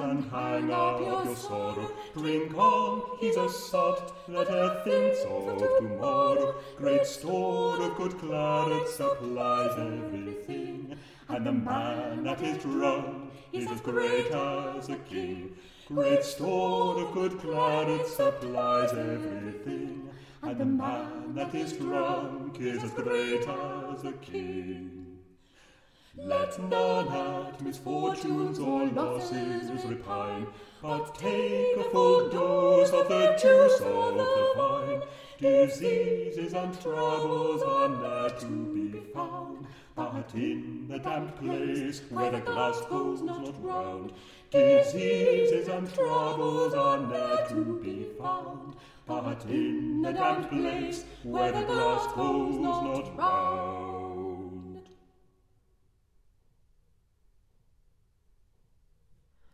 and hang up your sorrow. Drink on, he's a sot that e'er thinks of tomorrow. Great store of good claret supplies everything, and the man that is drunk is as great as a king. Great store of good claret supplies everything, and the man that is drunk is as great as a king. Let none at misfortunes or losses repine, but take a full dose of the juice of the vine. Diseases and troubles are ne'er to be found, but in the damp place where the glass goes not round. Diseases and troubles are ne'er to be found, but in the damp place where the glass goes not round.